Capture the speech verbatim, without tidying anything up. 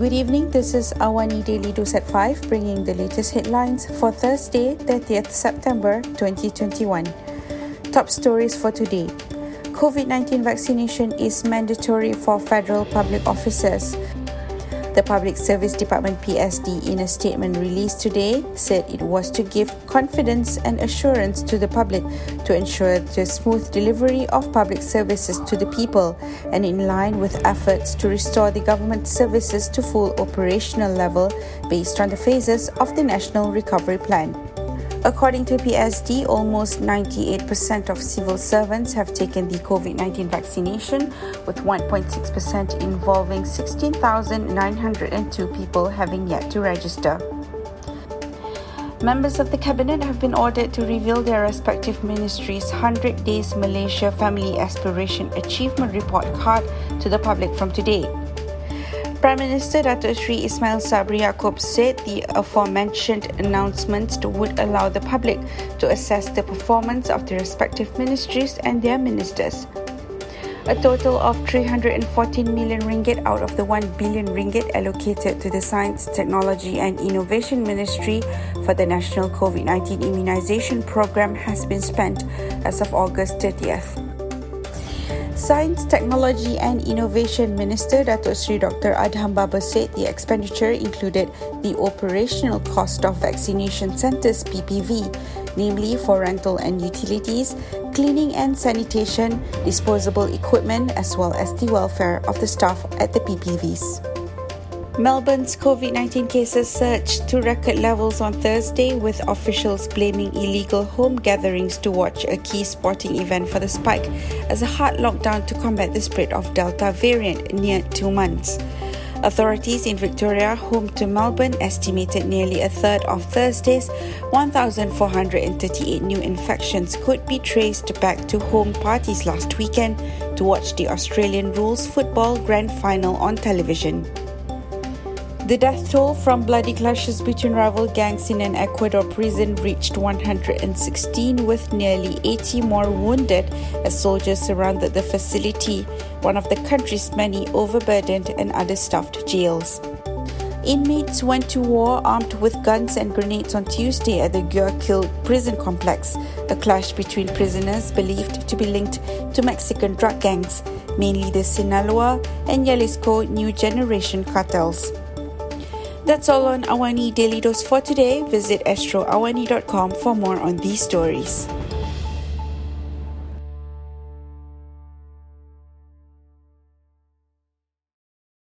Good evening, this is Awani Daily Dose at five, bringing the latest headlines for Thursday, thirtieth September twenty twenty-one. Top stories for today. COVID nineteen vaccination is mandatory for federal public officers. The Public Service Department P S D, in a statement released today, said it was to give confidence and assurance to the public to ensure the smooth delivery of public services to the people and in line with efforts to restore the government services to full operational level based on the phases of the National Recovery Plan. According to P S D, almost ninety-eight percent of civil servants have taken the COVID nineteen vaccination, with one point six percent involving sixteen thousand nine hundred two people having yet to register. Members of the Cabinet have been ordered to reveal their respective ministries' one hundred days Malaysia Family Aspiration Achievement Report card to the public from today. Prime Minister Datuk Seri Ismail Sabri Yaakob said the aforementioned announcements would allow the public to assess the performance of the respective ministries and their ministers. A total of three hundred fourteen million ringgit out of the one billion ringgit allocated to the Science, Technology and Innovation Ministry for the National COVID nineteen Immunisation Programme has been spent as of August thirtieth. Science, Technology and Innovation Minister Datuk Seri Doctor Adham Baba said the expenditure included the operational cost of vaccination centres P P V, namely for rental and utilities, cleaning and sanitation, disposable equipment as well as the welfare of the staff at the P P Vs. Melbourne's COVID nineteen cases surged to record levels on Thursday, with officials blaming illegal home gatherings to watch a key sporting event for the spike as a hard lockdown to combat the spread of Delta variant near two months. Authorities in Victoria, home to Melbourne, estimated nearly a third of Thursday's one thousand four hundred thirty-eight new infections could be traced back to home parties last weekend to watch the Australian Rules Football Grand Final on television. The death toll from bloody clashes between rival gangs in an Ecuador prison reached one hundred sixteen, with nearly eighty more wounded as soldiers surrounded the facility, one of the country's many overburdened and understaffed jails. Inmates went to war armed with guns and grenades on Tuesday at the Guayaquil prison complex, a clash between prisoners believed to be linked to Mexican drug gangs, mainly the Sinaloa and Jalisco New Generation cartels. That's all on Awani Daily Dose for today. Visit astro awani dot com for more on these stories.